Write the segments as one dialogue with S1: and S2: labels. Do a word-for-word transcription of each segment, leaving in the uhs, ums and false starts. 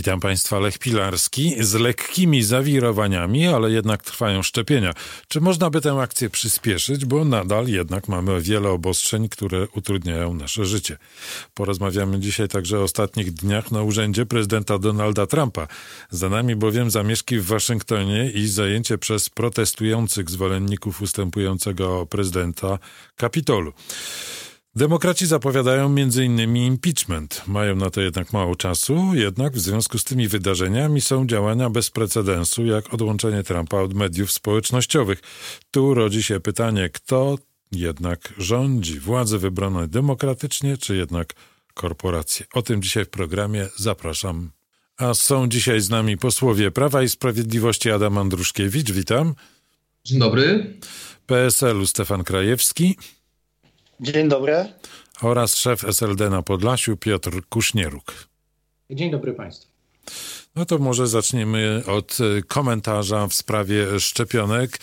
S1: Witam Państwa, Lech Pilarski. Z lekkimi zawirowaniami, ale jednak trwają szczepienia. Czy można by tę akcję przyspieszyć, bo nadal jednak mamy wiele obostrzeń, które utrudniają nasze życie. Porozmawiamy dzisiaj także o ostatnich dniach na urzędzie prezydenta Donalda Trumpa. Za nami bowiem zamieszki w Waszyngtonie i zajęcie przez protestujących zwolenników ustępującego prezydenta Kapitolu. Demokraci zapowiadają między innymi impeachment. Mają na to jednak mało czasu, jednak w związku z tymi wydarzeniami są działania bez precedensu, jak odłączenie Trumpa od mediów społecznościowych. Tu rodzi się pytanie, kto jednak rządzi? Władze wybrane demokratycznie, czy jednak korporacje? O tym dzisiaj w programie. Zapraszam. A są dzisiaj z nami posłowie Prawa i Sprawiedliwości Adam Andruszkiewicz, witam.
S2: Dzień dobry.
S1: P S L u Stefan Krajewski.
S3: Dzień dobry.
S1: Oraz szef S L D na Podlasiu Piotr Kusznieruk.
S4: Dzień dobry Państwu.
S1: No to może zaczniemy od komentarza w sprawie szczepionek.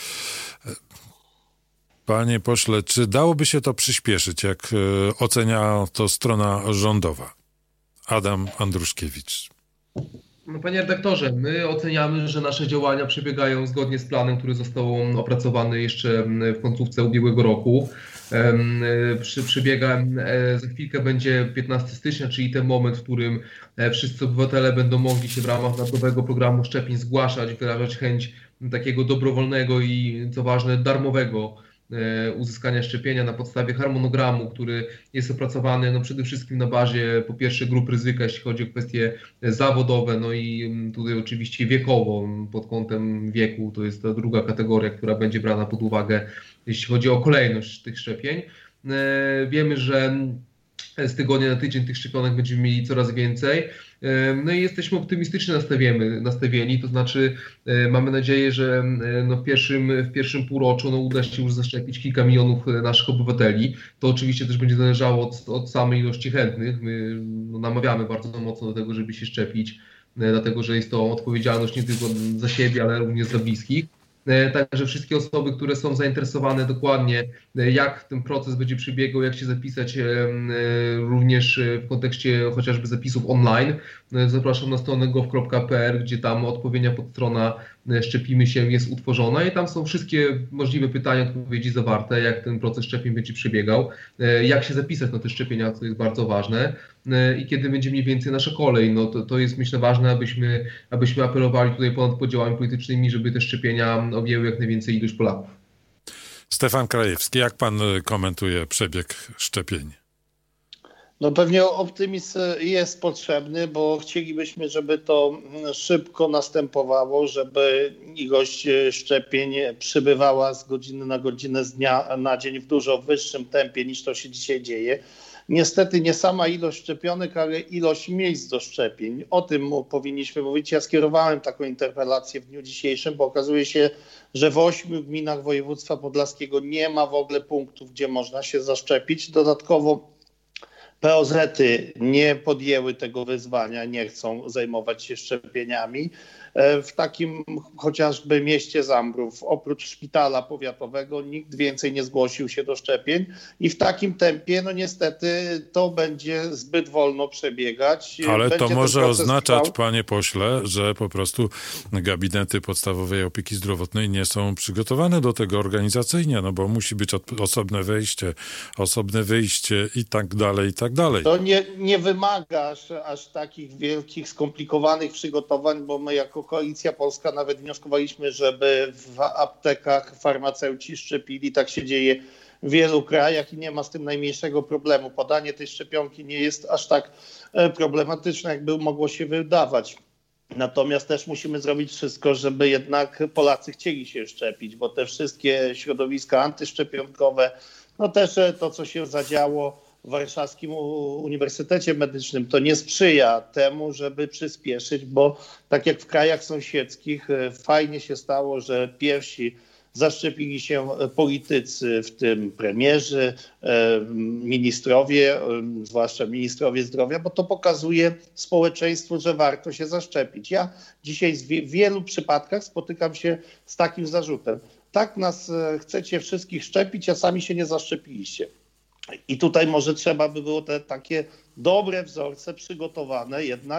S1: Panie pośle, czy dałoby się to przyspieszyć, jak ocenia to strona rządowa? Adam Andruszkiewicz.
S2: No, panie redaktorze, my oceniamy, że nasze działania przebiegają zgodnie z planem, który został opracowany jeszcze w końcówce ubiegłego roku. Przy, przebiega, za chwilkę będzie piętnastego stycznia, czyli ten moment, w którym wszyscy obywatele będą mogli się w ramach narodowego programu szczepień zgłaszać, wyrażać chęć takiego dobrowolnego i, co ważne, darmowego uzyskania szczepienia na podstawie harmonogramu, który jest opracowany no przede wszystkim na bazie po pierwsze grup ryzyka, jeśli chodzi o kwestie zawodowe, no i tutaj oczywiście wiekowo, pod kątem wieku to jest ta druga kategoria, która będzie brana pod uwagę, jeśli chodzi o kolejność tych szczepień. Wiemy, że z tygodnia na tydzień tych szczepionek będziemy mieli coraz więcej. No i jesteśmy optymistycznie nastawieni, nastawieni, to znaczy mamy nadzieję, że no w, pierwszym, w pierwszym półroczu no uda się już zaszczepić kilka milionów naszych obywateli. To oczywiście też będzie zależało od, od samej ilości chętnych. My no, namawiamy bardzo mocno do tego, żeby się szczepić, dlatego że jest to odpowiedzialność nie tylko za siebie, ale również za bliskich. Także wszystkie osoby, które są zainteresowane dokładnie, jak ten proces będzie przebiegał, jak się zapisać również w kontekście chociażby zapisów online, zapraszam na stronę gov kropka p r, gdzie tam odpowiednia podstrona Szczepimy się jest utworzona i tam są wszystkie możliwe pytania, odpowiedzi zawarte, jak ten proces szczepień będzie przebiegał, jak się zapisać na te szczepienia, co jest bardzo ważne i kiedy będzie mniej więcej nasza kolej. No to, to jest myślę ważne, abyśmy, abyśmy apelowali tutaj ponad podziałami politycznymi, żeby te szczepienia objęły jak najwięcej ilość Polaków.
S1: Stefan Krajewski, jak pan komentuje przebieg szczepień?
S3: No pewnie optymizm jest potrzebny, bo chcielibyśmy, żeby to szybko następowało, żeby ilość szczepień przybywała z godziny na godzinę, z dnia na dzień w dużo wyższym tempie niż to się dzisiaj dzieje. Niestety nie sama ilość szczepionek, ale ilość miejsc do szczepień. O tym powinniśmy mówić. Ja skierowałem taką interpelację w dniu dzisiejszym, bo okazuje się, że w ośmiu gminach województwa podlaskiego nie ma w ogóle punktów, gdzie można się zaszczepić. Dodatkowo P O Z-y nie podjęły tego wyzwania, nie chcą zajmować się szczepieniami. W takim chociażby mieście Zambrów, oprócz szpitala powiatowego, nikt więcej nie zgłosił się do szczepień i w takim tempie, no niestety, to będzie zbyt wolno przebiegać.
S1: Ale
S3: będzie
S1: to może oznaczać,
S3: trwał.
S1: panie pośle, że po prostu gabinety podstawowej opieki zdrowotnej nie są przygotowane do tego organizacyjnie, no bo musi być osobne wejście, osobne wyjście i tak dalej, i tak dalej.
S3: To nie, nie wymaga aż, aż takich wielkich, skomplikowanych przygotowań, bo my jako Koalicja Polska nawet wnioskowaliśmy, żeby w aptekach farmaceuci szczepili. Tak się dzieje w wielu krajach i nie ma z tym najmniejszego problemu. Podanie tej szczepionki nie jest aż tak problematyczne, jakby mogło się wydawać. Natomiast też musimy zrobić wszystko, żeby jednak Polacy chcieli się szczepić, bo te wszystkie środowiska antyszczepionkowe, no też to, co się zadziało w Warszawskim Uniwersytecie Medycznym, to nie sprzyja temu, żeby przyspieszyć, bo tak jak w krajach sąsiedzkich fajnie się stało, że pierwsi zaszczepili się politycy, w tym premierzy, ministrowie, zwłaszcza ministrowie zdrowia, bo to pokazuje społeczeństwu, że warto się zaszczepić. Ja dzisiaj w wielu przypadkach spotykam się z takim zarzutem. Tak nas chcecie wszystkich szczepić, a sami się nie zaszczepiliście. I tutaj może trzeba by było te takie dobre wzorce przygotowane jednak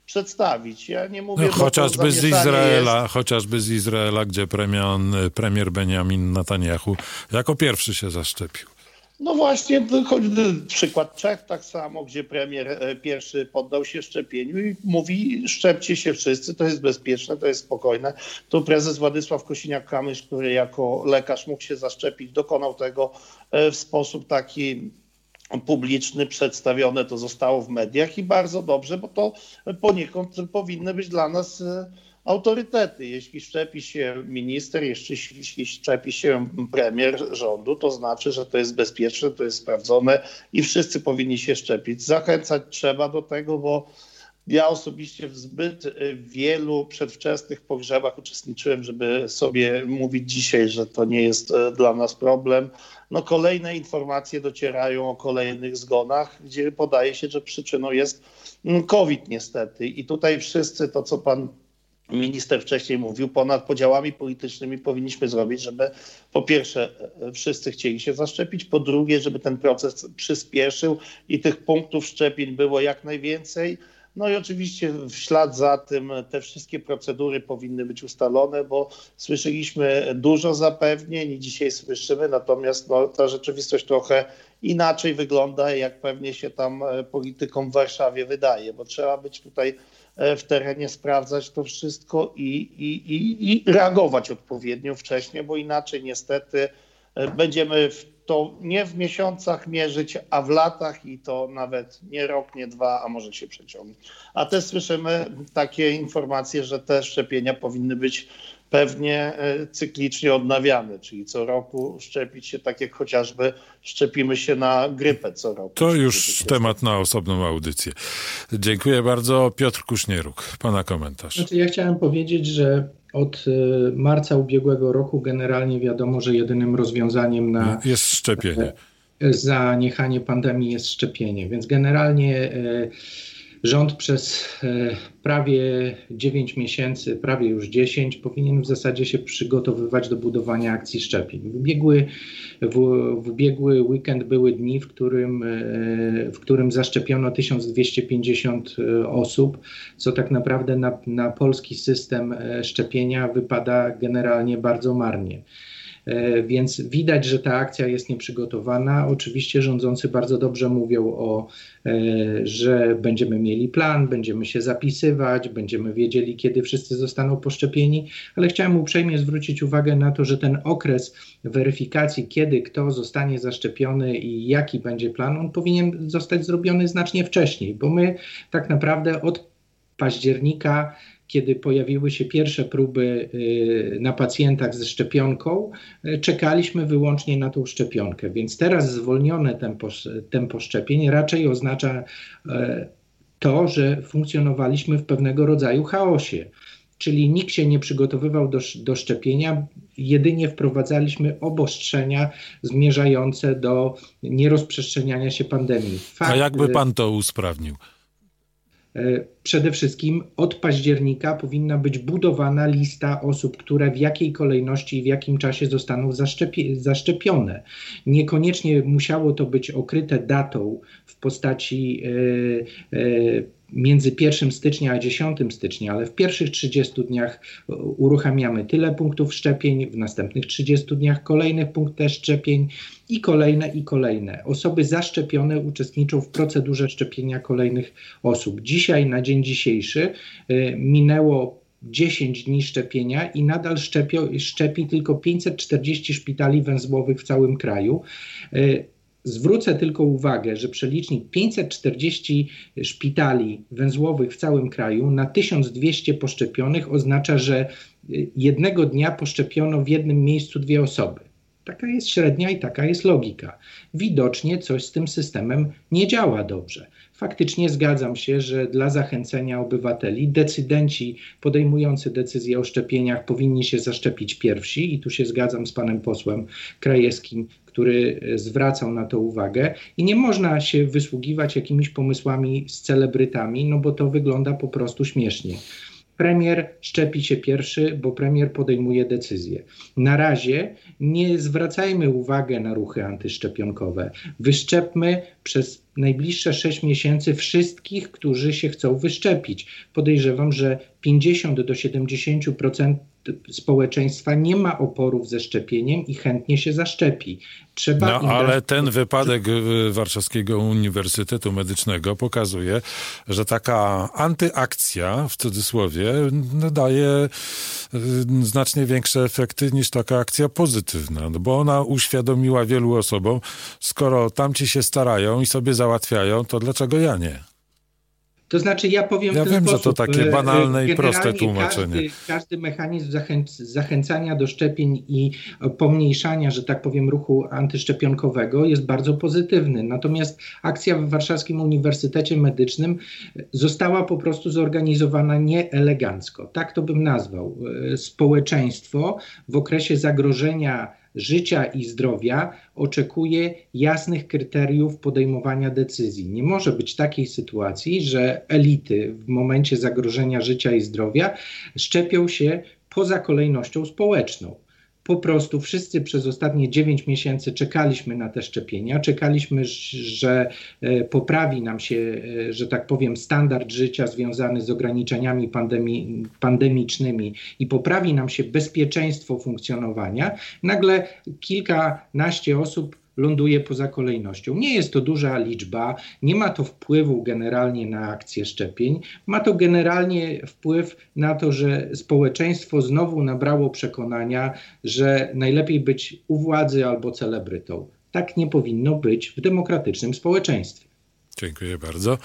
S3: przedstawić. Ja nie mówię,
S1: no, chociażby z Izraela,
S3: jest...
S1: chociażby z Izraela, gdzie premier, premier Benjamin Netanyahu jako pierwszy się zaszczepił.
S3: No właśnie, przykład Czech tak samo, gdzie premier pierwszy poddał się szczepieniu i mówi, szczepcie się wszyscy, to jest bezpieczne, to jest spokojne. Tu prezes Władysław Kosiniak-Kamysz, który jako lekarz mógł się zaszczepić, dokonał tego w sposób taki publiczny, przedstawione to zostało w mediach i bardzo dobrze, bo to poniekąd powinny być dla nas autorytety. Jeśli szczepi się minister, jeśli szczepi się premier rządu, to znaczy, że to jest bezpieczne, to jest sprawdzone i wszyscy powinni się szczepić. Zachęcać trzeba do tego, bo ja osobiście w zbyt wielu przedwczesnych pogrzebach uczestniczyłem, żeby sobie mówić dzisiaj, że to nie jest dla nas problem. No, kolejne informacje docierają o kolejnych zgonach, gdzie podaje się, że przyczyną jest COVID niestety. I tutaj wszyscy to, co pan minister wcześniej mówił, ponad podziałami politycznymi powinniśmy zrobić, żeby po pierwsze wszyscy chcieli się zaszczepić, po drugie, żeby ten proces przyspieszył i tych punktów szczepień było jak najwięcej. No i oczywiście w ślad za tym te wszystkie procedury powinny być ustalone, bo słyszeliśmy dużo zapewnień i dzisiaj słyszymy, natomiast no, ta rzeczywistość trochę inaczej wygląda, jak pewnie się tam politykom w Warszawie wydaje, bo trzeba być tutaj w terenie, sprawdzać to wszystko i, i, i, i reagować odpowiednio wcześnie, bo inaczej niestety będziemy w to nie w miesiącach mierzyć, a w latach i to nawet nie rok, nie dwa, a może się przeciągnie. A też słyszymy takie informacje, że te szczepienia powinny być pewnie cyklicznie odnawiane, czyli co roku szczepić się, tak jak chociażby szczepimy się na grypę co roku.
S1: To już temat na osobną audycję. Dziękuję bardzo. Piotr Kusznieruk, pana komentarz.
S4: Znaczy, ja chciałem powiedzieć, że od marca ubiegłego roku generalnie wiadomo, że jedynym rozwiązaniem na
S1: jest szczepienie.
S4: Zaniechanie pandemii jest szczepienie, więc generalnie rząd przez prawie dziewięć miesięcy, prawie już dziesięć, powinien w zasadzie się przygotowywać do budowania akcji szczepień. W ubiegły, w, w ubiegły weekend były dni, w którym, w którym zaszczepiono tysiąc dwieście pięćdziesiąt osób, co tak naprawdę na, na polski system szczepienia wypada generalnie bardzo marnie. Więc widać, że ta akcja jest nieprzygotowana. Oczywiście rządzący bardzo dobrze mówią o, że będziemy mieli plan, będziemy się zapisywać, będziemy wiedzieli, kiedy wszyscy zostaną poszczepieni, ale chciałem uprzejmie zwrócić uwagę na to, że ten okres weryfikacji, kiedy kto zostanie zaszczepiony i jaki będzie plan, on powinien zostać zrobiony znacznie wcześniej, bo my tak naprawdę od października, kiedy pojawiły się pierwsze próby na pacjentach ze szczepionką, czekaliśmy wyłącznie na tą szczepionkę. Więc teraz zwolnione tempo, tempo szczepień raczej oznacza to, że funkcjonowaliśmy w pewnego rodzaju chaosie. Czyli nikt się nie przygotowywał do, do szczepienia, jedynie wprowadzaliśmy obostrzenia zmierzające do nierozprzestrzeniania się pandemii.
S1: Fakt, A jakby pan to usprawnił?
S4: Przede wszystkim od października powinna być budowana lista osób, które w jakiej kolejności i w jakim czasie zostaną zaszczepi- zaszczepione. Niekoniecznie musiało to być okryte datą w postaci yy, yy, między pierwszego stycznia a dziesiątego stycznia, ale w pierwszych trzydziestu dniach uruchamiamy tyle punktów szczepień, w następnych trzydziestu dniach kolejnych punktów szczepień i kolejne i kolejne. Osoby zaszczepione uczestniczą w procedurze szczepienia kolejnych osób. Dzisiaj, na dzień dzisiejszy, y, minęło dziesięć dni szczepienia i nadal szczepio, szczepi tylko pięćset czterdzieści szpitali węzłowych w całym kraju. Y, Zwrócę tylko uwagę, że przelicznik pięćset czterdzieści szpitali węzłowych w całym kraju na tysiąc dwieście poszczepionych oznacza, że jednego dnia poszczepiono w jednym miejscu dwie osoby. Taka jest średnia i taka jest logika. Widocznie coś z tym systemem nie działa dobrze. Faktycznie zgadzam się, że dla zachęcenia obywateli decydenci podejmujący decyzje o szczepieniach powinni się zaszczepić pierwsi i tu się zgadzam z panem posłem Krajewskim, który zwracał na to uwagę i nie można się wysługiwać jakimiś pomysłami z celebrytami, no bo to wygląda po prostu śmiesznie. premier szczepi się pierwszy, bo premier podejmuje decyzję. Na razie nie zwracajmy uwagi na ruchy antyszczepionkowe. Wyszczepmy przez najbliższe sześć miesięcy wszystkich, którzy się chcą wyszczepić. Podejrzewam, że pięćdziesiąt do siedemdziesięciu procent społeczeństwa nie ma oporów ze szczepieniem i chętnie się zaszczepi. Trzeba
S1: no ale dać... ten wypadek Warszawskiego Uniwersytetu Medycznego pokazuje, że taka antyakcja, w cudzysłowie, no, daje znacznie większe efekty niż taka akcja pozytywna, no, bo ona uświadomiła wielu osobom, skoro tamci się starają i sobie załatwiają, to dlaczego ja nie?
S4: To znaczy ja powiem
S1: Ja
S4: w ten
S1: wiem,
S4: sposób.
S1: że to takie banalne i proste tłumaczenie.
S4: Każdy, każdy mechanizm zachęc, zachęcania do szczepień i pomniejszania, że tak powiem, ruchu antyszczepionkowego jest bardzo pozytywny. Natomiast akcja w Warszawskim Uniwersytecie Medycznym została po prostu zorganizowana nieelegancko. Tak to bym nazwał. Społeczeństwo w okresie zagrożenia życia i zdrowia oczekuje jasnych kryteriów podejmowania decyzji. Nie może być takiej sytuacji, że elity w momencie zagrożenia życia i zdrowia szczepią się poza kolejnością społeczną. Po prostu wszyscy przez ostatnie dziewięć miesięcy czekaliśmy na te szczepienia, czekaliśmy, że poprawi nam się, że tak powiem, standard życia związany z ograniczeniami pandemii, pandemicznymi i poprawi nam się bezpieczeństwo funkcjonowania. Nagle kilkanaście osób ląduje poza kolejnością. Nie jest to duża liczba, nie ma to wpływu generalnie na akcję szczepień, ma to generalnie wpływ na to, że społeczeństwo znowu nabrało przekonania, że najlepiej być u władzy albo celebrytą. Tak nie powinno być w demokratycznym społeczeństwie.
S1: Dziękuję bardzo.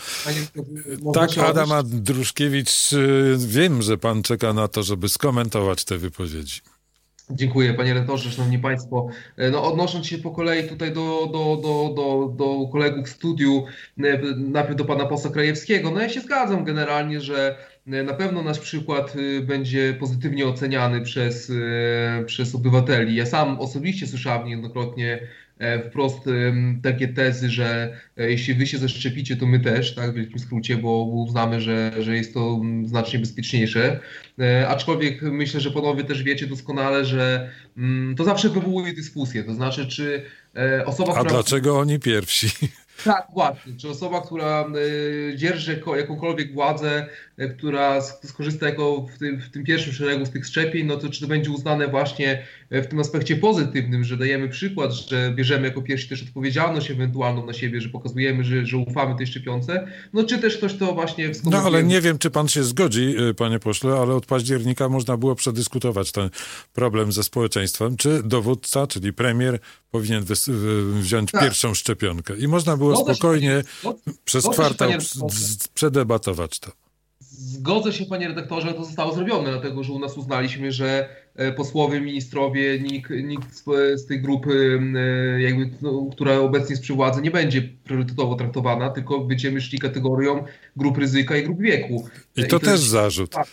S1: Tak, Adam Andruszkiewicz, wiem, że pan czeka na to, żeby skomentować te wypowiedzi.
S2: Dziękuję, panie rektorze, szanowni państwo. No, odnosząc się po kolei tutaj do, do, do, do, do kolegów w studiu, najpierw do pana posła Krajewskiego, no ja się zgadzam generalnie, że na pewno nasz przykład będzie pozytywnie oceniany przez, przez obywateli. Ja sam osobiście słyszałem niejednokrotnie wprost takie tezy, że jeśli wy się zaszczepicie, to my też, tak, w wielkim skrócie, bo uznamy, że, że jest to znacznie bezpieczniejsze. Aczkolwiek myślę, że panowie też wiecie doskonale, że to zawsze wywołuje dyskusję. To znaczy, czy osoba,
S1: A
S2: która...
S1: dlaczego oni pierwsi?
S2: Tak, właśnie. Czy osoba, która y, dzierży jakąkolwiek władzę, y, która skorzysta jako w tym, w tym pierwszym szeregu z tych szczepień, no to czy to będzie uznane właśnie w tym aspekcie pozytywnym, że dajemy przykład, że bierzemy jako pierwsi też odpowiedzialność ewentualną na siebie, że pokazujemy, że, że ufamy tej szczepionce, no czy też ktoś to właśnie wskazuje.
S1: No ale nie wiem, czy pan się zgodzi, panie pośle, ale od października można było przedyskutować ten problem ze społeczeństwem, czy dowódca, czyli premier powinien wziąć tak. pierwszą szczepionkę i można było Zgodzę spokojnie się, przez kwartał przedebatować to.
S2: Zgodzę się, panie redaktorze, to zostało zrobione, dlatego że u nas uznaliśmy, że posłowie, ministrowie, nikt, nikt z tej grupy, jakby, no, która obecnie jest przy władzy, nie będzie priorytetowo traktowana, tylko będziemy szli kategorią grup ryzyka i grup wieku.
S1: I to, I to też jest zarzut. Tak.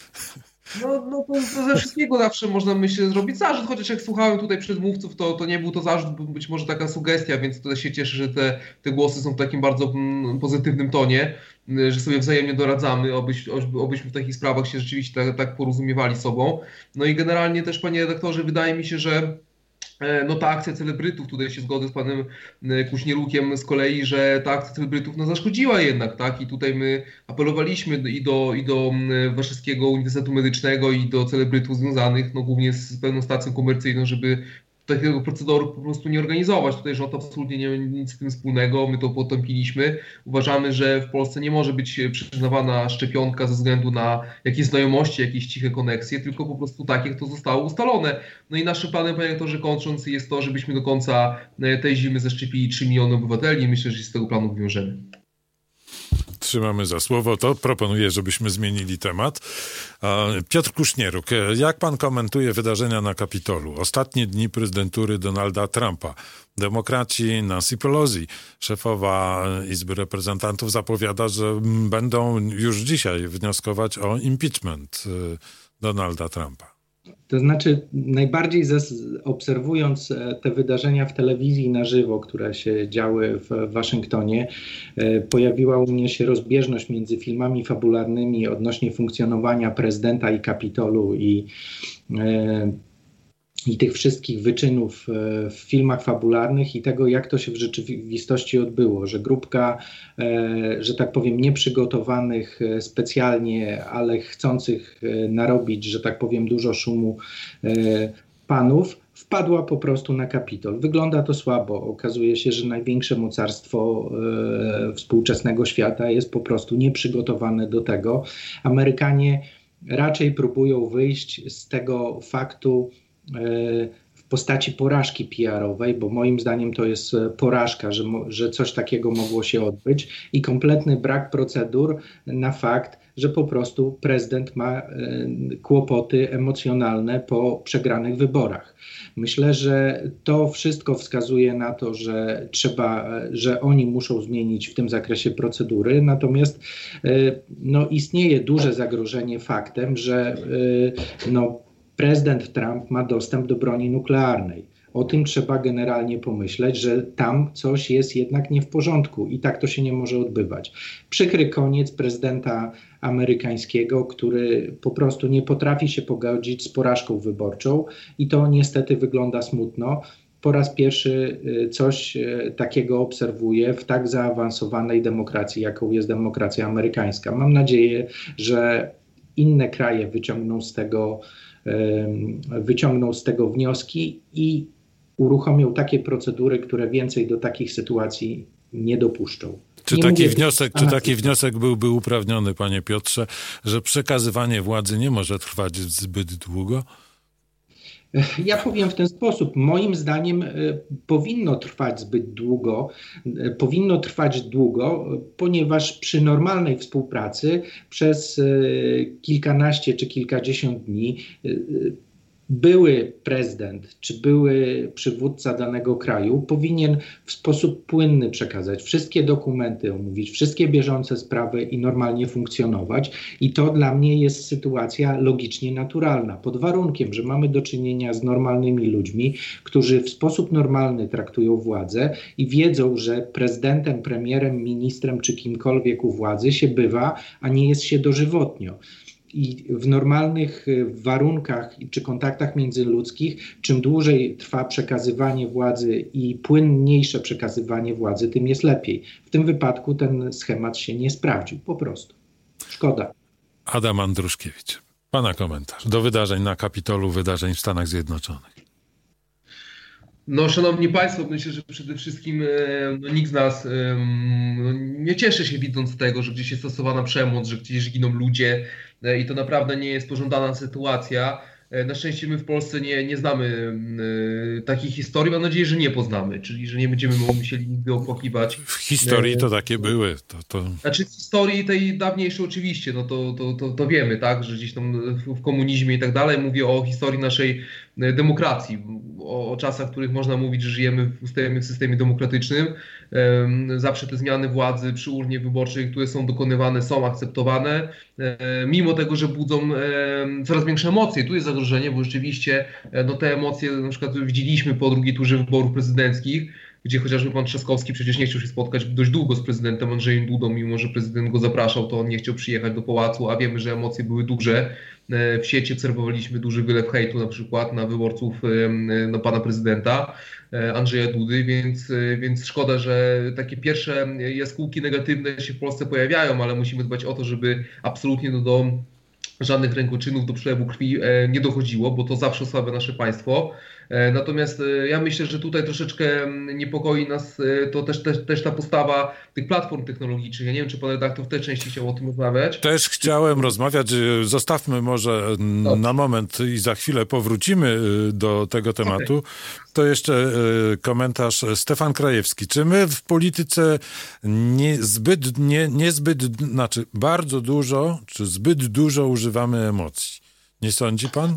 S2: No, no to, to ze wszystkiego zawsze można, myślę, zrobić zarzut, chociaż jak słuchałem tutaj przedmówców, to, to nie był to zarzut, być może taka sugestia, więc tutaj się cieszę, że te, te głosy są w takim bardzo mm, pozytywnym tonie, że sobie wzajemnie doradzamy, obyś, obyśmy w takich sprawach się rzeczywiście tak, tak porozumiewali sobą. No i generalnie też, panie redaktorze, wydaje mi się, że no ta akcja celebrytów, tutaj się zgodzę z panem Kuśnierukiem z kolei, że ta akcja celebrytów no zaszkodziła jednak, tak? I tutaj my apelowaliśmy i do, i do Warszawskiego Uniwersytetu Medycznego, i do celebrytów związanych, no głównie z pewną stacją komercyjną, żeby takiego procederu po prostu nie organizować. Tutaj rząd absolutnie nie ma nic z tym wspólnego, my to potępiliśmy. Uważamy, że w Polsce nie może być przyznawana szczepionka ze względu na jakieś znajomości, jakieś ciche koneksje, tylko po prostu tak, jak to zostało ustalone. No i naszym planem, panie rektorze, kończąc, jest to, żebyśmy do końca tej zimy zaszczepili trzy miliony obywateli i myślę, że się z tego planu wywiążemy.
S1: Trzymamy za słowo, to proponuję, żebyśmy zmienili temat. Piotr Kusznieruk, jak pan komentuje wydarzenia na Kapitolu? Ostatnie dni prezydentury Donalda Trumpa. Demokraci, Nancy Pelosi, szefowa Izby Reprezentantów, zapowiada, że będą już dzisiaj wnioskować o impeachment Donalda Trumpa.
S4: To znaczy, najbardziej obserwując te wydarzenia w telewizji na żywo, które się działy w Waszyngtonie, pojawiła u mnie się rozbieżność między filmami fabularnymi odnośnie funkcjonowania prezydenta i Kapitolu i i tych wszystkich wyczynów w filmach fabularnych i tego, jak to się w rzeczywistości odbyło, że grupka, że tak powiem, nieprzygotowanych specjalnie, ale chcących narobić, że tak powiem, dużo szumu panów, wpadła po prostu na Kapitol. Wygląda to słabo. Okazuje się, że największe mocarstwo współczesnego świata jest po prostu nieprzygotowane do tego. Amerykanie raczej próbują wyjść z tego faktu w postaci porażki P R-owej, bo moim zdaniem to jest porażka, że, że coś takiego mogło się odbyć i kompletny brak procedur na fakt, że po prostu prezydent ma kłopoty emocjonalne po przegranych wyborach. Myślę, że to wszystko wskazuje na to, że trzeba, że oni muszą zmienić w tym zakresie procedury, natomiast no, istnieje duże zagrożenie faktem, że no, prezydent Trump ma dostęp do broni nuklearnej. O tym trzeba generalnie pomyśleć, że tam coś jest jednak nie w porządku i tak to się nie może odbywać. Przykry koniec prezydenta amerykańskiego, który po prostu nie potrafi się pogodzić z porażką wyborczą i to niestety wygląda smutno. Po raz pierwszy coś takiego obserwuję w tak zaawansowanej demokracji, jaką jest demokracja amerykańska. Mam nadzieję, że inne kraje wyciągną z tego wyciągną z tego wnioski i uruchomią takie procedury, które więcej do takich sytuacji nie dopuszczą.
S1: Czy
S4: nie
S1: taki
S4: mówię,
S1: wniosek, czy taki wniosek byłby uprawniony, panie Piotrze, że przekazywanie władzy nie może trwać zbyt długo?
S4: Ja powiem w ten sposób. Moim zdaniem y, powinno trwać zbyt długo, y, powinno trwać długo, ponieważ przy normalnej współpracy przez y, kilkanaście czy kilkadziesiąt dni y, były prezydent czy były przywódca danego kraju powinien w sposób płynny przekazać wszystkie dokumenty, omówić wszystkie bieżące sprawy i normalnie funkcjonować. I to dla mnie jest sytuacja logicznie naturalna, pod warunkiem, że mamy do czynienia z normalnymi ludźmi, którzy w sposób normalny traktują władzę i wiedzą, że prezydentem, premierem, ministrem czy kimkolwiek u władzy się bywa, a nie jest się dożywotnio. I w normalnych warunkach czy kontaktach międzyludzkich, czym dłużej trwa przekazywanie władzy i płynniejsze przekazywanie władzy, tym jest lepiej. W tym wypadku ten schemat się nie sprawdził, po prostu. Szkoda.
S1: Adam Andruszkiewicz, pana komentarz do wydarzeń na Kapitolu, wydarzeń w Stanach Zjednoczonych.
S2: No, szanowni państwo, myślę, że przede wszystkim no, nikt z nas no, nie cieszy się widząc tego, że gdzieś jest stosowana przemoc, że gdzieś giną ludzie i to naprawdę nie jest pożądana sytuacja. Na szczęście my w Polsce nie, nie znamy y, takich historii, mam nadzieję, że nie poznamy, czyli że nie będziemy musieli nigdy opłakiwać.
S1: W historii to takie były. To, to...
S2: Znaczy z historii tej dawniejszej oczywiście, no to, to, to, to wiemy, tak, że gdzieś tam w komunizmie i tak dalej, mówię o historii naszej demokracji, o, o czasach, w których można mówić, że żyjemy w systemie, w systemie demokratycznym. Um, zawsze te zmiany władzy przy urnie wyborczej, które są dokonywane, są akceptowane, um, mimo tego, że budzą um, coraz większe emocje. Tu jest zagrożenie, bo rzeczywiście no, te emocje na przykład widzieliśmy po drugiej turze wyborów prezydenckich, gdzie chociażby pan Trzaskowski przecież nie chciał się spotkać dość długo z prezydentem Andrzejem Dudą, mimo że prezydent go zapraszał, to on nie chciał przyjechać do pałacu, a wiemy, że emocje były duże. W sieci obserwowaliśmy duży wylew hejtu na przykład na wyborców no, pana prezydenta Andrzeja Dudy, więc, więc szkoda, że takie pierwsze jaskółki negatywne się w Polsce pojawiają, ale musimy dbać o to, żeby absolutnie do, do żadnych rękoczynów, do przelewu krwi nie dochodziło, bo to zawsze osłabia nasze państwo. Natomiast ja myślę, że tutaj troszeczkę niepokoi nas to też, też, też ta postawa tych platform technologicznych. Ja nie wiem, czy pan redaktor w tej części chciał o tym rozmawiać.
S1: Też chciałem rozmawiać. Zostawmy może Dobrze. na moment i za chwilę powrócimy do tego tematu. Okay. To jeszcze komentarz Stefan Krajewski. Czy my w polityce niezbyt, nie, niezbyt, znaczy bardzo dużo, czy zbyt dużo używamy emocji? Nie sądzi pan?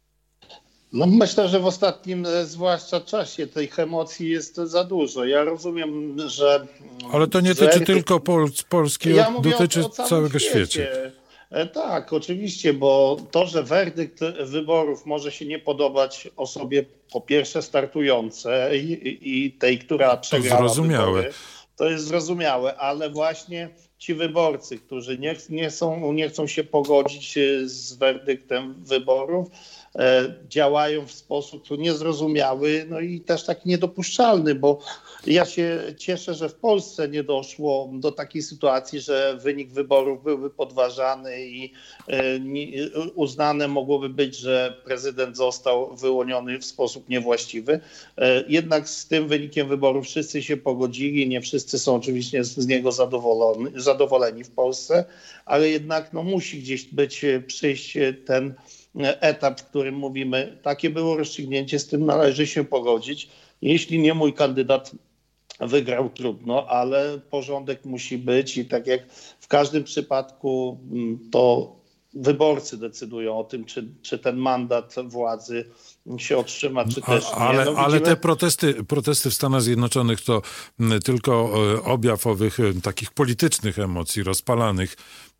S3: No myślę, że w ostatnim zwłaszcza czasie tych emocji jest za dużo. Ja rozumiem, że...
S1: Ale to nie dotyczy że... tylko Pol- Polski,
S3: ja dotyczy
S1: o, o całego świecie.
S3: Tak, oczywiście, bo to, że werdykt wyborów może się nie podobać osobie po pierwsze startującej i tej, która przegrała wybory, to jest zrozumiałe, ale właśnie ci wyborcy, którzy nie, nie, są, nie chcą się pogodzić z werdyktem wyborów, e, działają w sposób niezrozumiały, no i też tak niedopuszczalny, bo ja się cieszę, że w Polsce nie doszło do takiej sytuacji, że wynik wyborów byłby podważany i e, nie, uznane mogłoby być, że prezydent został wyłoniony w sposób niewłaściwy. E, jednak z tym wynikiem wyborów wszyscy się pogodzili, nie wszyscy są oczywiście z, z niego zadowoleni, zadowoleni w Polsce, ale jednak no, musi gdzieś być, przyjść ten etap, w którym mówimy, takie było rozstrzygnięcie, z tym należy się pogodzić. Jeśli nie mój kandydat wygrał, trudno, ale porządek musi być i tak jak w każdym przypadku to wyborcy decydują o tym, czy, czy ten mandat władzy się otrzyma, czy też nie.
S1: Ale,
S3: no, widzimy...
S1: ale te protesty, protesty w Stanach Zjednoczonych to tylko objaw owych takich politycznych emocji rozpalanych,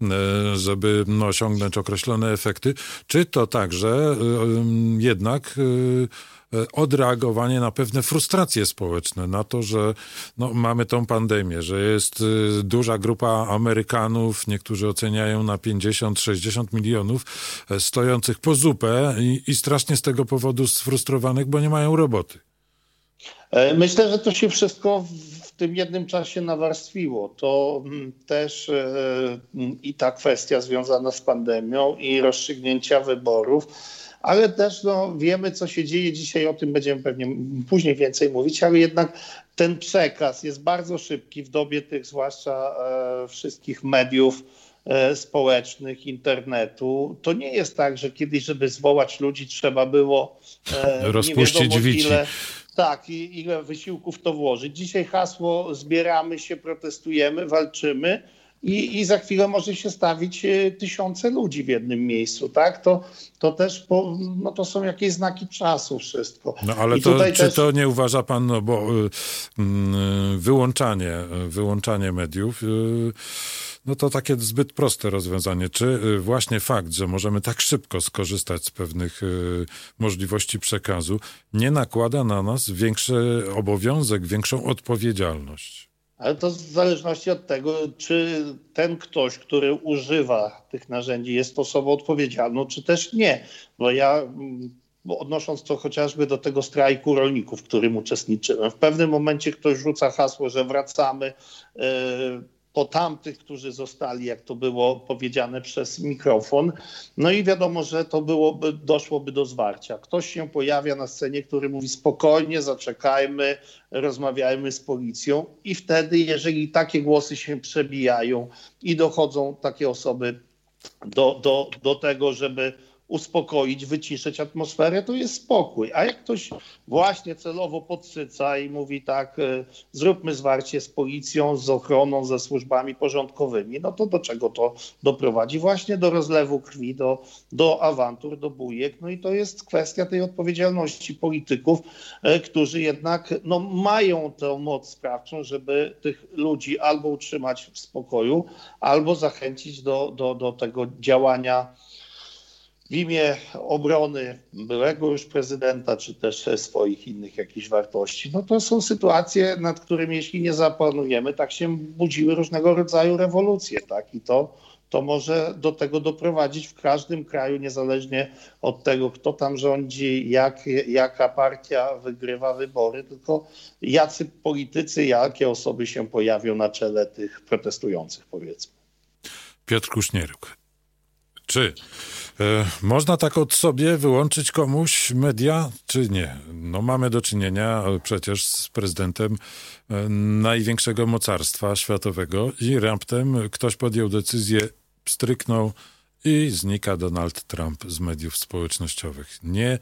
S1: żeby no, osiągnąć określone efekty. Czy to także jednak odreagowanie na pewne frustracje społeczne, na to, że no, mamy tą pandemię, że jest duża grupa Amerykanów, niektórzy oceniają na pięćdziesiąt sześćdziesiąt milionów, stojących po zupę i, i strasznie z tego powodu sfrustrowanych, bo nie mają roboty.
S3: Myślę, że to się wszystko w tym jednym czasie nawarstwiło. To też i ta kwestia związana z pandemią i rozstrzygnięcia wyborów, ale też no, wiemy, co się dzieje dzisiaj, o tym będziemy pewnie później więcej mówić, ale jednak ten przekaz jest bardzo szybki w dobie tych zwłaszcza e, wszystkich mediów e, społecznych, internetu. To nie jest tak, że kiedyś, żeby zwołać ludzi, trzeba było e,
S1: rozpuścić wici.
S3: Ile, tak, i ile wysiłków to włożyć. Dzisiaj hasło zbieramy się, protestujemy, walczymy. I, I za chwilę może się stawić tysiące ludzi w jednym miejscu, tak? To, to też po, no to są jakieś znaki czasu wszystko.
S1: No ale to, czy też... to nie uważa pan, no bo y, y, wyłączanie, wyłączanie mediów, y, no to takie zbyt proste rozwiązanie. Czy y, właśnie fakt, że możemy tak szybko skorzystać z pewnych y, możliwości przekazu, nie nakłada na nas większy obowiązek, większą odpowiedzialność?
S3: Ale to w zależności od tego, czy ten ktoś, który używa tych narzędzi, jest osobą odpowiedzialną, czy też nie. Bo ja, odnosząc to chociażby do tego strajku rolników, w którym uczestniczyłem, w pewnym momencie ktoś rzuca hasło, że wracamy yy, po tamtych, którzy zostali, jak to było powiedziane przez mikrofon. No i wiadomo, że to byłoby, doszłoby do zwarcia. Ktoś się pojawia na scenie, który mówi spokojnie, zaczekajmy, rozmawiajmy z policją i wtedy, jeżeli takie głosy się przebijają i dochodzą takie osoby do, do, do tego, żeby uspokoić, wyciszyć atmosferę, to jest spokój. A jak ktoś właśnie celowo podsyca i mówi tak, zróbmy zwarcie z policją, z ochroną, ze służbami porządkowymi, no to do czego to doprowadzi? Właśnie do rozlewu krwi, do, do awantur, do bujek. No i to jest kwestia tej odpowiedzialności polityków, którzy jednak no, mają tę moc sprawczą, żeby tych ludzi albo utrzymać w spokoju, albo zachęcić do, do, do tego działania w imię obrony byłego już prezydenta, czy też swoich innych jakichś wartości. No to są sytuacje, nad którymi jeśli nie zapanujemy, tak się budziły różnego rodzaju rewolucje, tak? I to, to może do tego doprowadzić w każdym kraju, niezależnie od tego, kto tam rządzi, jak, jaka partia wygrywa wybory, tylko jacy politycy, jakie osoby się pojawią na czele tych protestujących, powiedzmy.
S1: Piotr Kusznieruk. Czy e, można tak od sobie wyłączyć komuś media, czy nie? No mamy do czynienia przecież z prezydentem e, największego mocarstwa światowego i raptem ktoś podjął decyzję, pstryknął i znika Donald Trump z mediów społecznościowych. Nie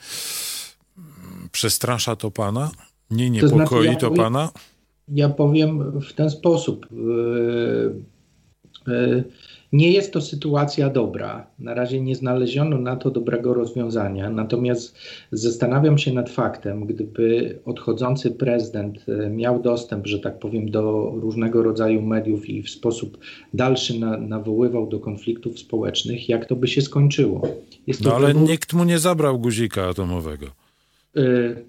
S1: przestrasza to pana? Nie niepokoi to, znaczy, ja to pana?
S4: Ja powiem w ten sposób. Yy... Nie jest to sytuacja dobra. Na razie nie znaleziono na to dobrego rozwiązania. Natomiast zastanawiam się nad faktem, gdyby odchodzący prezydent miał dostęp, że tak powiem, do różnego rodzaju mediów i w sposób dalszy na, nawoływał do konfliktów społecznych, jak to by się skończyło. Jest to
S1: no ale
S4: wybór...
S1: nikt mu nie zabrał guzika atomowego.
S4: Y...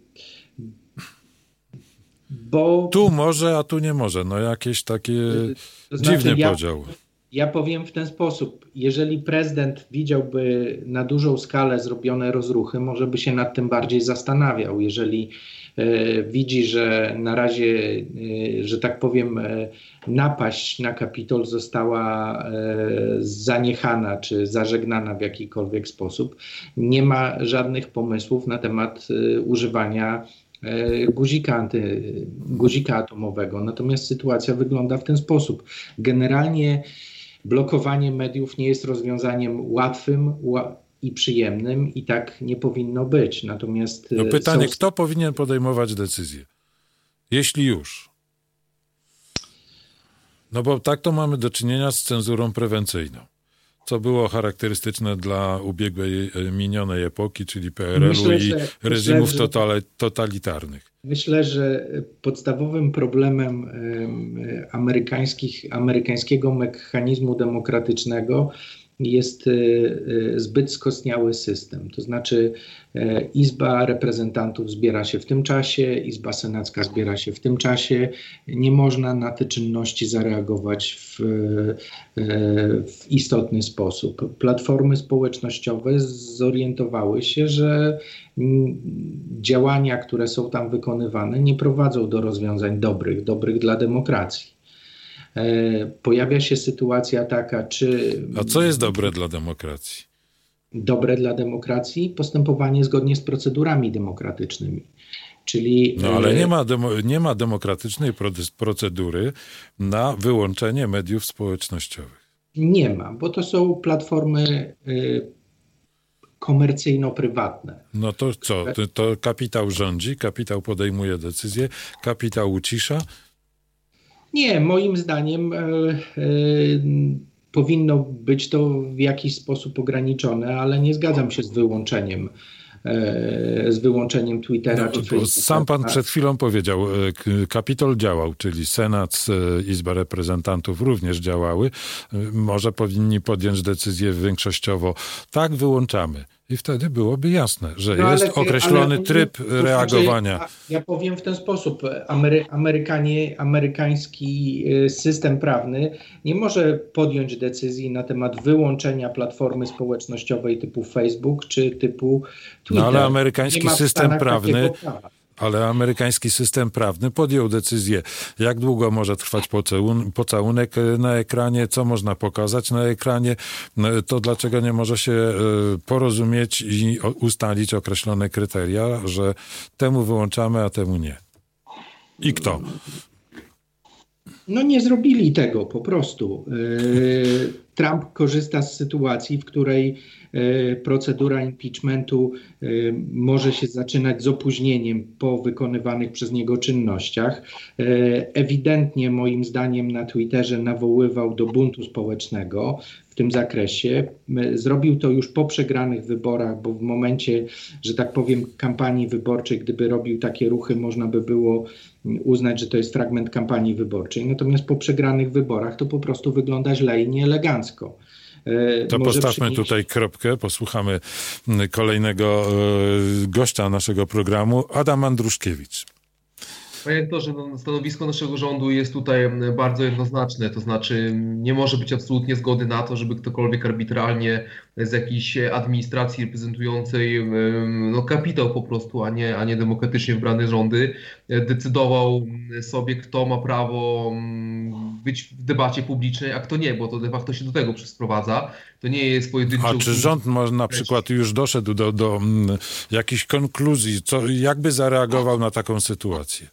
S4: Bo...
S1: Tu może, a tu nie może. No jakieś takie
S4: to znaczy,
S1: dziwny
S4: ja...
S1: podział.
S4: Ja powiem w ten sposób, jeżeli prezydent widziałby na dużą skalę zrobione rozruchy, może by się nad tym bardziej zastanawiał. Jeżeli e, widzi, że na razie, e, że tak powiem, e, napaść na Kapitol została e, zaniechana czy zażegnana w jakikolwiek sposób, nie ma żadnych pomysłów na temat e, używania Guzika, anty, guzika atomowego. Natomiast sytuacja wygląda w ten sposób. Generalnie blokowanie mediów nie jest rozwiązaniem łatwym i przyjemnym i tak nie powinno być. Natomiast
S1: no pytanie,
S4: są...
S1: kto powinien podejmować decyzję? Jeśli już. No bo tak to mamy do czynienia z cenzurą prewencyjną, co było charakterystyczne dla ubiegłej, minionej epoki, czyli P R L u myślę, i że, reżimów myślę, totale, totalitarnych.
S4: Myślę, że podstawowym problemem amerykańskich, amerykańskiego mechanizmu demokratycznego jest zbyt skostniały system. To znaczy Izba Reprezentantów zbiera się w tym czasie, Izba Senacka zbiera się w tym czasie. Nie można na te czynności zareagować w, w istotny sposób. Platformy społecznościowe zorientowały się, że działania, które są tam wykonywane, nie prowadzą do rozwiązań dobrych, dobrych dla demokracji. Pojawia się sytuacja taka, czy...
S1: A co jest dobre dla demokracji?
S4: Dobre dla demokracji? Postępowanie zgodnie z procedurami demokratycznymi. Czyli...
S1: No ale nie ma, demo, nie ma demokratycznej procedury na wyłączenie mediów społecznościowych.
S4: Nie ma, bo to są platformy y, komercyjno-prywatne.
S1: No to co? To, to kapitał rządzi, kapitał podejmuje decyzje, kapitał ucisza?
S4: Nie, moim zdaniem e, e, powinno być to w jakiś sposób ograniczone, ale nie zgadzam się z wyłączeniem, e, z wyłączeniem Twittera
S1: no,
S4: czy Facebooka.
S1: Sam pan przed chwilą powiedział, Kapitol działał, czyli Senat, Izba Reprezentantów również działały. Może powinni podjąć decyzję większościowo. Tak, wyłączamy. I wtedy byłoby jasne, że no, jest ale, określony ale, tryb to znaczy, reagowania.
S4: Ja, ja powiem w ten sposób. Amery, Amerykanie, amerykański system prawny nie może podjąć decyzji na temat wyłączenia platformy społecznościowej typu Facebook czy typu Twitter.
S1: No ale amerykański system prawny... Ale amerykański system prawny podjął decyzję, jak długo może trwać pocałunek na ekranie, co można pokazać na ekranie, to dlaczego nie może się porozumieć i ustalić określone kryteria, że temu wyłączamy, a temu nie. I kto?
S4: No nie zrobili tego po prostu. Trump korzysta z sytuacji, w której procedura impeachmentu może się zaczynać z opóźnieniem po wykonywanych przez niego czynnościach. Ewidentnie moim zdaniem na Twitterze nawoływał do buntu społecznego w tym zakresie. Zrobił to już po przegranych wyborach, bo w momencie, że tak powiem, kampanii wyborczej, gdyby robił takie ruchy, można by było uznać, że to jest fragment kampanii wyborczej. Natomiast po przegranych wyborach to po prostu wygląda źle i nieelegancko.
S1: To Może postawmy przynieść... tutaj kropkę, posłuchamy kolejnego gościa naszego programu, Adam Andruszkiewicz.
S2: Panie rektorze, no, stanowisko naszego rządu jest tutaj bardzo jednoznaczne, to znaczy nie może być absolutnie zgody na to, żeby ktokolwiek arbitralnie z jakiejś administracji reprezentującej no, kapitał po prostu, a nie, a nie demokratycznie wybrane rządy, decydował sobie, kto ma prawo być w debacie publicznej, a kto nie, bo to de facto się do tego sprowadza. To nie jest pojedynczy...
S1: A czy rząd może na przykład już doszedł do, do, do jakichś konkluzji, co, jakby zareagował na taką sytuację?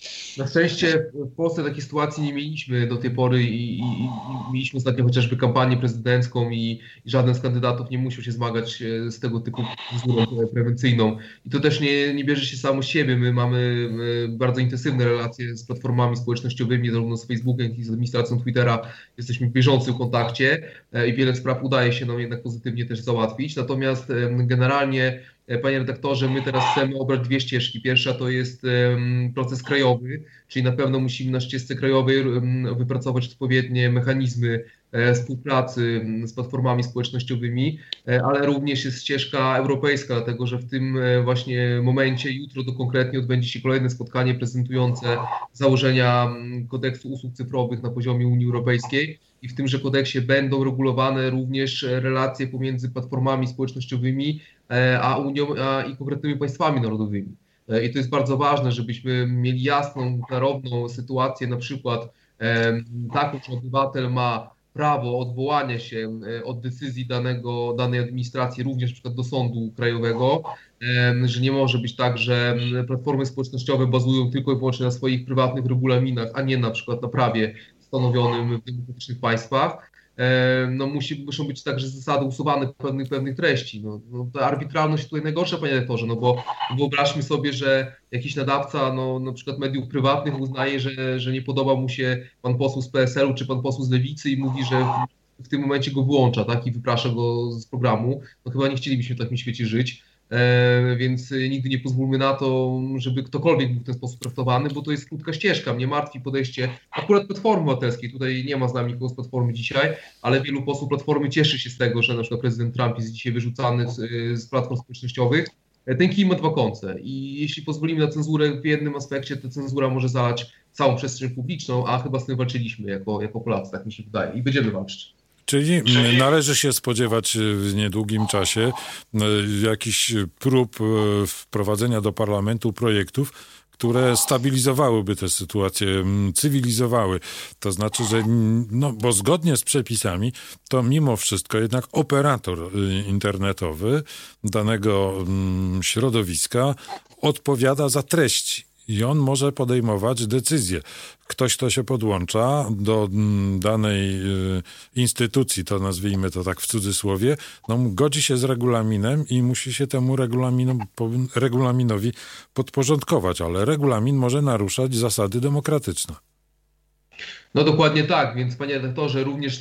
S2: Na szczęście w Polsce takiej sytuacji nie mieliśmy do tej pory i, i, i mieliśmy ostatnio chociażby kampanię prezydencką i, i żaden z kandydatów nie musiał się zmagać z tego typu cenzurą prewencyjną. I to też nie, nie bierze się samo z siebie. My mamy bardzo intensywne relacje z platformami społecznościowymi, zarówno z Facebookiem, jak i z administracją Twittera. Jesteśmy w bieżącym kontakcie i wiele spraw udaje się nam jednak pozytywnie też załatwić. Natomiast generalnie, panie redaktorze, my teraz chcemy obrać dwie ścieżki. Pierwsza to jest proces krajowy, czyli na pewno musimy na ścieżce krajowej wypracować odpowiednie mechanizmy współpracy z platformami społecznościowymi, ale również jest ścieżka europejska, dlatego że w tym właśnie momencie, jutro to konkretnie odbędzie się kolejne spotkanie prezentujące założenia kodeksu usług cyfrowych na poziomie Unii Europejskiej. I w tymże kodeksie będą regulowane również relacje pomiędzy platformami społecznościowymi a Unią a i konkretnymi państwami narodowymi. I to jest bardzo ważne, żebyśmy mieli jasną, klarowną sytuację, na przykład taką, że obywatel ma prawo odwołania się od decyzji danego, danej administracji, również na przykład do sądu krajowego, że nie może być tak, że platformy społecznościowe bazują tylko i wyłącznie na swoich prywatnych regulaminach, a nie na przykład na prawie stanowionym w demokratycznych państwach. No musi, muszą być także zasady usuwane pewnych, pewnych treści. No, no, ta arbitralność tutaj najgorsza, panie redaktorze, no bo wyobraźmy sobie, że jakiś nadawca, no, na przykład mediów prywatnych uznaje, że, że nie podoba mu się pan poseł z P S L u czy pan poseł z Lewicy i mówi, że w, w tym momencie go wyłącza, tak, i wyprasza go z programu. No chyba nie chcielibyśmy w takim świecie żyć. E, więc nigdy nie pozwólmy na to, żeby ktokolwiek był w ten sposób traktowany, bo to jest krótka ścieżka. Mnie martwi podejście akurat Platformy Obywatelskiej. Tutaj nie ma z nami nikogo z Platformy dzisiaj, ale wielu posłów Platformy cieszy się z tego, że na przykład prezydent Trump jest dzisiaj wyrzucany z, z platform społecznościowych. Ten kij ma dwa końce i jeśli pozwolimy na cenzurę w jednym aspekcie, to cenzura może zalać całą przestrzeń publiczną, a chyba z tym walczyliśmy jako, jako Polacy, tak mi się wydaje, i będziemy walczyć.
S1: Czyli należy się spodziewać w niedługim czasie jakichś prób wprowadzenia do parlamentu projektów, które stabilizowałyby tę sytuację, cywilizowały. To znaczy, że no, bo zgodnie z przepisami, to mimo wszystko jednak operator internetowy danego środowiska odpowiada za treści. I on może podejmować decyzje. Ktoś, kto się podłącza do danej instytucji, to nazwijmy to tak w cudzysłowie, no godzi się z regulaminem i musi się temu regulaminu, regulaminowi podporządkować, ale regulamin może naruszać zasady demokratyczne.
S2: No dokładnie tak, więc panie redaktorze, również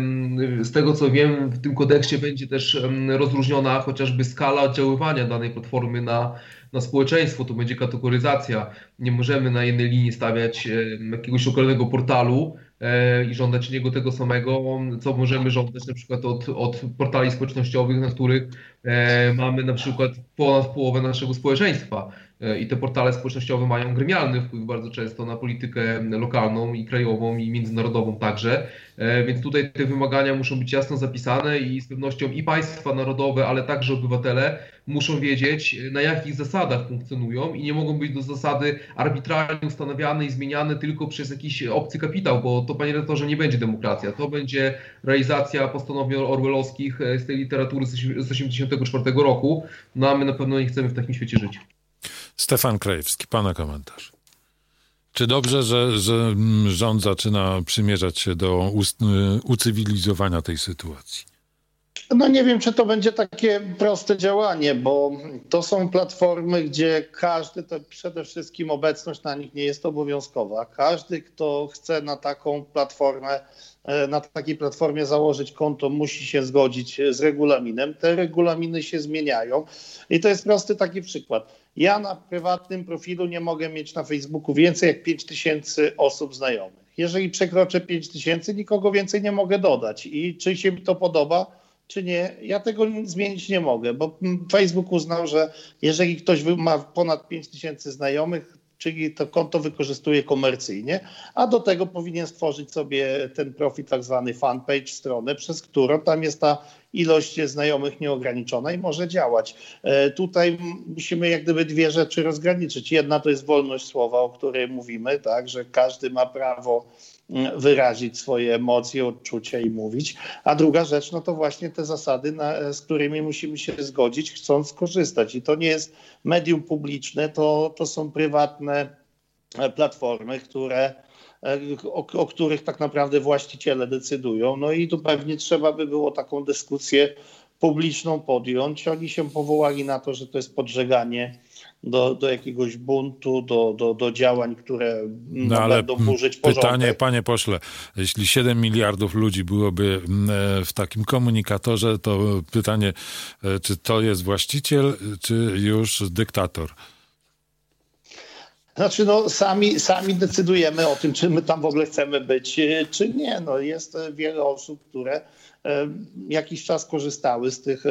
S2: z tego co wiem, w tym kodeksie będzie też rozróżniona chociażby skala oddziaływania danej platformy na, na społeczeństwo, to będzie kategoryzacja. Nie możemy na jednej linii stawiać jakiegoś lokalnego portalu i żądać od niego tego samego, co możemy żądać na przykład od, od portali społecznościowych, na których mamy na przykład ponad połowę naszego społeczeństwa. I te portale społecznościowe mają gremialny wpływ bardzo często na politykę lokalną i krajową i międzynarodową także, więc tutaj te wymagania muszą być jasno zapisane i z pewnością i państwa narodowe, ale także obywatele muszą wiedzieć, na jakich zasadach funkcjonują i nie mogą być do zasady arbitralnie ustanawiane i zmieniane tylko przez jakiś obcy kapitał, bo to, panie redaktorze, nie będzie demokracja, to będzie realizacja postanowień orwellowskich z tej literatury z tysiąc dziewięćset osiemdziesiątego czwartego roku, no a my na pewno nie chcemy w takim świecie żyć.
S1: Stefan Krajewski, pana komentarz. Czy dobrze, że, że rząd zaczyna przymierzać się do ucywilizowania tej sytuacji?
S3: No nie wiem, czy to będzie takie proste działanie, bo to są platformy, gdzie każdy, to przede wszystkim obecność na nich nie jest obowiązkowa. Każdy, kto chce na taką platformę, na takiej platformie założyć konto, musi się zgodzić z regulaminem. Te regulaminy się zmieniają i to jest prosty taki przykład. Ja na prywatnym profilu nie mogę mieć na Facebooku więcej jak pięć tysięcy osób znajomych. Jeżeli przekroczę pięć tysięcy, nikogo więcej nie mogę dodać i czy się mi to podoba, czy nie, ja tego zmienić nie mogę, bo Facebook uznał, że jeżeli ktoś ma ponad pięć tysięcy znajomych, czyli to konto wykorzystuje komercyjnie, a do tego powinien stworzyć sobie ten profil, tak zwany fanpage, stronę, przez którą tam jest ta ilość znajomych nieograniczona i może działać. E, tutaj musimy jak gdyby dwie rzeczy rozgraniczyć. Jedna to jest wolność słowa, o której mówimy, tak, że każdy ma prawo wyrazić swoje emocje, odczucia i mówić. A druga rzecz, no to właśnie te zasady, na, z którymi musimy się zgodzić, chcąc skorzystać. I to nie jest medium publiczne, to, to są prywatne platformy, które, o, o których tak naprawdę właściciele decydują. No i tu pewnie trzeba by było taką dyskusję publiczną podjąć. Oni się powołali na to, że to jest podżeganie do, do jakiegoś buntu, do, do, do działań, które no, no, ale będą burzyć porządek.
S1: Pytanie, panie pośle, jeśli siedem miliardów ludzi byłoby w takim komunikatorze, to pytanie, czy to jest właściciel, czy już dyktator?
S3: Znaczy, no sami, sami decydujemy o tym, czy my tam w ogóle chcemy być, czy nie. No, jest wiele osób, które jakiś czas korzystały z tych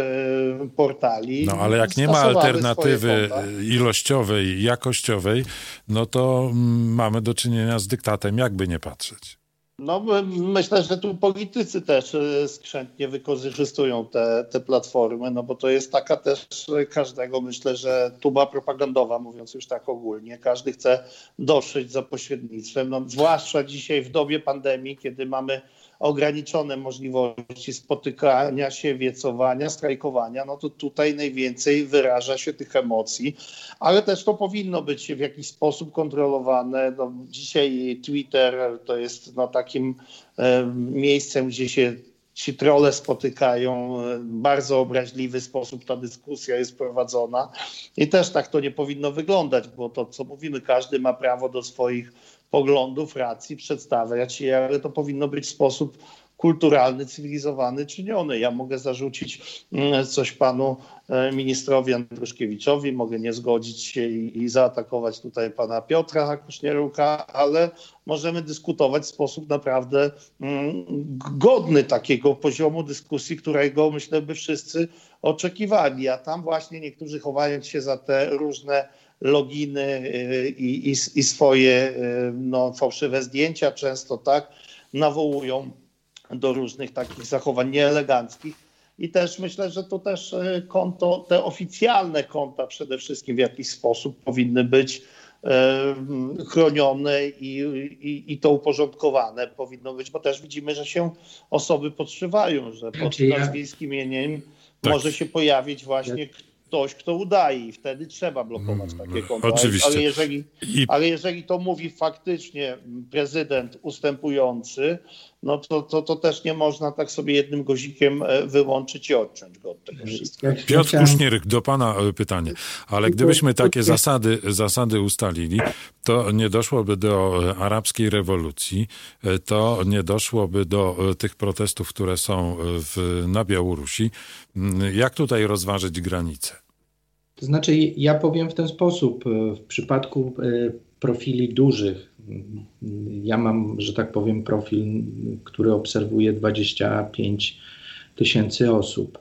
S3: portali.
S1: No ale jak nie ma alternatywy ilościowej i jakościowej, no to mamy do czynienia z dyktatem, jakby nie patrzeć.
S3: No myślę, że tu politycy też skrzętnie wykorzystują te, te platformy, no bo to jest taka też każdego, myślę, że tuba propagandowa, mówiąc już tak ogólnie. Każdy chce doszyć za pośrednictwem, no, zwłaszcza dzisiaj w dobie pandemii, kiedy mamy ograniczone możliwości spotykania się, wiecowania, strajkowania, no to tutaj najwięcej wyraża się tych emocji, ale też to powinno być w jakiś sposób kontrolowane. No, dzisiaj Twitter to jest no, takim e, miejscem, gdzie się ci trolle spotykają, w bardzo obraźliwy sposób ta dyskusja jest prowadzona i też tak to nie powinno wyglądać, bo to, co mówimy, każdy ma prawo do swoich poglądów, racji, przedstawiać je, ale to powinno być w sposób kulturalny, cywilizowany, czyniony. Ja mogę zarzucić coś panu ministrowi Andruszkiewiczowi, mogę nie zgodzić się i, i zaatakować tutaj pana Piotra Kuśnieruka, ale możemy dyskutować w sposób naprawdę mm, godny takiego poziomu dyskusji, którego myślę by wszyscy oczekiwali, a tam właśnie niektórzy chowając się za te różne loginy i, i, i swoje no, fałszywe zdjęcia często tak nawołują do różnych takich zachowań nieeleganckich. I też myślę, że to też konto, te oficjalne konta przede wszystkim w jakiś sposób powinny być e, chronione i, i, i to uporządkowane powinno być, bo też widzimy, że się osoby podszywają, że pod nazwiskiem imieniem tak. może się pojawić właśnie ktoś, kto udaje i wtedy trzeba blokować takie konta.
S1: Oczywiście.
S3: Ale jeżeli,
S1: I...
S3: ale jeżeli to mówi faktycznie prezydent ustępujący, no to, to, to też nie można tak sobie jednym guzikiem wyłączyć i odciąć go od tego wszystkiego.
S1: Piotr Kuśnieryk, do pana pytanie. Ale gdybyśmy takie zasady, zasady ustalili, to nie doszłoby do arabskiej rewolucji, to nie doszłoby do tych protestów, które są w, na Białorusi. Jak tutaj rozważyć granice?
S4: To znaczy, ja powiem w ten sposób. W przypadku profili dużych, ja mam, że tak powiem, profil, który obserwuje dwadzieścia pięć tysięcy osób.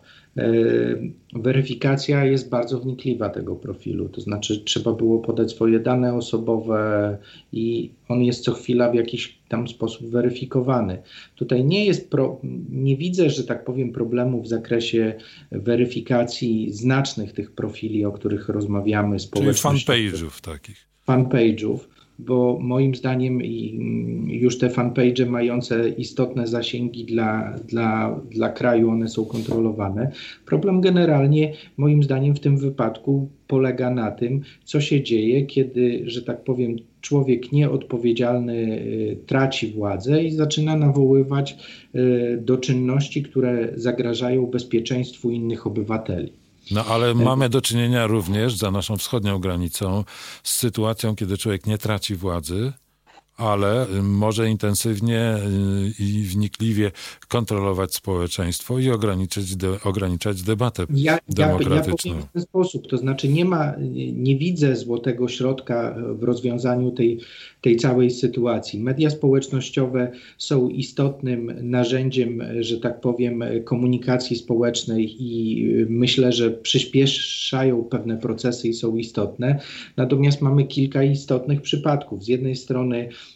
S4: Weryfikacja jest bardzo wnikliwa tego profilu, to znaczy trzeba było podać swoje dane osobowe i on jest co chwila w jakiś tam sposób weryfikowany. Tutaj nie jest, pro, nie widzę, że tak powiem, problemu w zakresie weryfikacji znacznych tych profili, o których rozmawiamy.
S1: Czyli fanpage'ów takich.
S4: Fanpage'ów. Bo moim zdaniem już te fanpage mające istotne zasięgi dla, dla, dla kraju, one są kontrolowane. Problem generalnie moim zdaniem w tym wypadku polega na tym, co się dzieje, kiedy, że tak powiem, człowiek nieodpowiedzialny traci władzę i zaczyna nawoływać do czynności, które zagrażają bezpieczeństwu innych obywateli.
S1: No ale mamy do czynienia również za naszą wschodnią granicą z sytuacją, kiedy człowiek nie traci władzy, ale może intensywnie i wnikliwie kontrolować społeczeństwo i ograniczyć, de, ograniczać debatę
S4: ja,
S1: demokratyczną.
S4: Ja, ja powiem w ten sposób, to znaczy nie ma, nie widzę złotego środka w rozwiązaniu tej, tej całej sytuacji. Media społecznościowe są istotnym narzędziem, że tak powiem, komunikacji społecznej i myślę, że przyspieszają pewne procesy i są istotne. Natomiast mamy kilka istotnych przypadków. Z jednej strony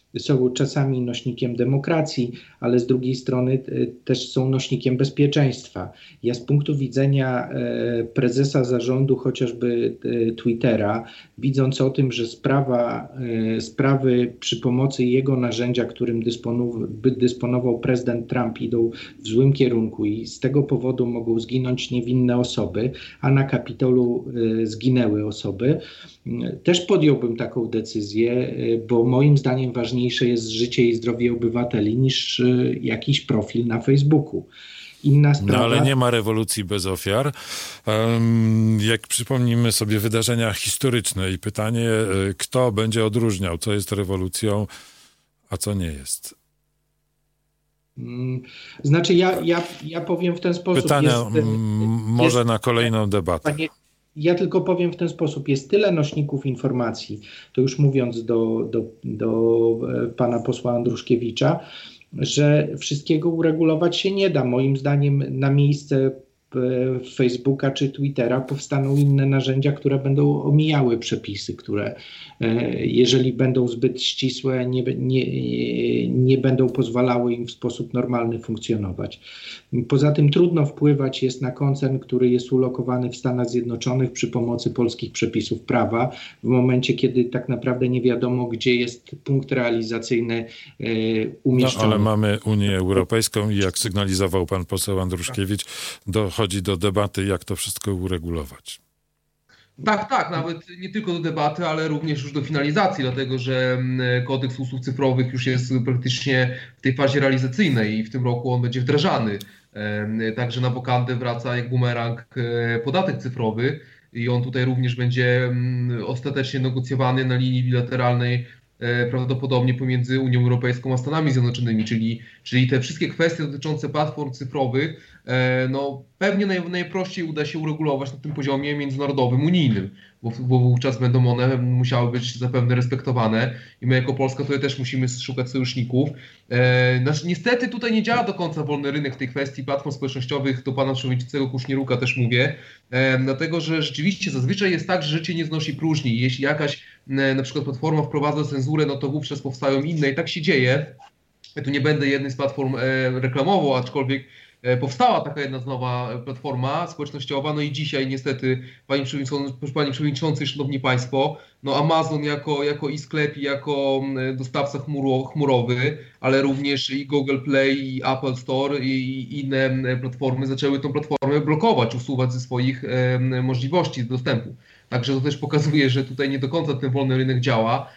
S4: są czasami nośnikiem demokracji, ale z drugiej strony też są nośnikiem bezpieczeństwa. Ja z punktu widzenia prezesa zarządu chociażby Twittera, widząc o tym, że sprawa, sprawy przy pomocy jego narzędzia, którym dysponował, dysponował prezydent Trump, idą w złym kierunku i z tego powodu mogą zginąć niewinne osoby, a na Kapitolu zginęły osoby, też podjąłbym taką decyzję, bo moim zdaniem ważniejsze jest życie i zdrowie obywateli niż jakiś profil na Facebooku. Inna sprawa...
S1: No ale nie ma rewolucji bez ofiar. Um, jak przypomnimy sobie wydarzenia historyczne i pytanie, kto będzie odróżniał, co jest rewolucją, a co nie jest.
S4: Znaczy ja, ja, ja powiem w ten sposób...
S1: Pytania
S4: jest,
S1: m, może
S4: jest,
S1: na kolejną debatę.
S4: Panie, ja tylko powiem w ten sposób, jest tyle nośników informacji, to już mówiąc do, do, do pana posła Andruszkiewicza, że wszystkiego uregulować się nie da. Moim zdaniem na miejsce Facebooka czy Twittera powstaną inne narzędzia, które będą omijały przepisy, które jeżeli będą zbyt ścisłe, nie, nie, nie będą pozwalały im w sposób normalny funkcjonować. Poza tym trudno wpływać jest na koncern, który jest ulokowany w Stanach Zjednoczonych przy pomocy polskich przepisów prawa, w momencie, kiedy tak naprawdę nie wiadomo, gdzie jest punkt realizacyjny umieszczony.
S1: No, ale mamy Unię Europejską i jak sygnalizował pan poseł Andruszkiewicz, dochodzi do debaty, jak to wszystko uregulować.
S2: Tak, tak, nawet nie tylko do debaty, ale również już do finalizacji, dlatego że kodeks usług cyfrowych już jest praktycznie w tej fazie realizacyjnej i w tym roku on będzie wdrażany. Także na wokandę wraca jak bumerang podatek cyfrowy i on tutaj również będzie ostatecznie negocjowany na linii bilateralnej prawdopodobnie pomiędzy Unią Europejską a Stanami Zjednoczonymi, czyli, czyli te wszystkie kwestie dotyczące platform cyfrowych, no pewnie naj, najprościej uda się uregulować na tym poziomie międzynarodowym, unijnym, bo, bo wówczas będą one musiały być zapewne respektowane i my jako Polska tutaj też musimy szukać sojuszników. E, znaczy, niestety tutaj nie działa do końca wolny rynek w tej kwestii platform społecznościowych, do pana przewodniczącego Kusznieruka też mówię, e, dlatego że rzeczywiście zazwyczaj jest tak, że życie nie znosi próżni. Jeśli jakaś e, na przykład platforma wprowadza cenzurę, no to wówczas powstają inne i tak się dzieje. Ja tu nie będę jednej z platform e, reklamował, aczkolwiek powstała taka jedna nowa platforma społecznościowa, no i dzisiaj niestety, panie przewodniczący, panie przewodniczący, szanowni państwo, no Amazon jako, jako i sklep, i jako dostawca chmuro, chmurowy, ale również i Google Play, i Apple Store, i inne platformy zaczęły tą platformę blokować, usuwać ze swoich e, możliwości dostępu. Także to też pokazuje, że tutaj nie do końca ten wolny rynek działa.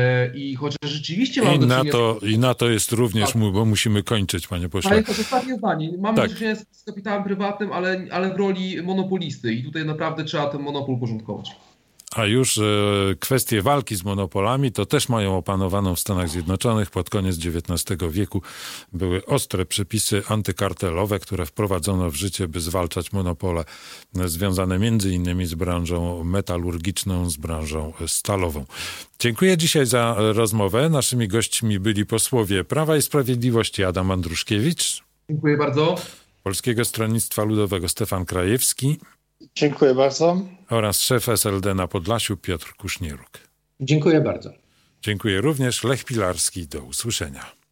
S2: I chociaż rzeczywiście mamy
S1: I
S2: do
S1: na
S2: czynienia...
S1: to, I na to jest również, tak. Bo musimy kończyć, panie pośle.
S2: Ale to ostatnie zdanie. Mamy
S1: tak.
S2: do czynienia z kapitałem prywatnym, ale, ale w roli monopolisty i tutaj naprawdę trzeba ten monopol porządkować.
S1: A już e, kwestie walki z monopolami to też mają opanowaną w Stanach Zjednoczonych. Pod koniec dziewiętnastego wieku były ostre przepisy antykartelowe, które wprowadzono w życie, by zwalczać monopole związane między innymi z branżą metalurgiczną, z branżą stalową. Dziękuję dzisiaj za rozmowę. Naszymi gośćmi byli posłowie Prawa i Sprawiedliwości Adam Andruszkiewicz.
S2: Dziękuję bardzo.
S1: Polskiego Stronnictwa Ludowego Stefan Krajewski.
S3: Dziękuję bardzo.
S1: Oraz szef S L D na Podlasiu Piotr Kusznieruk.
S4: Dziękuję bardzo.
S1: Dziękuję również. Lech Pilarski. Do usłyszenia.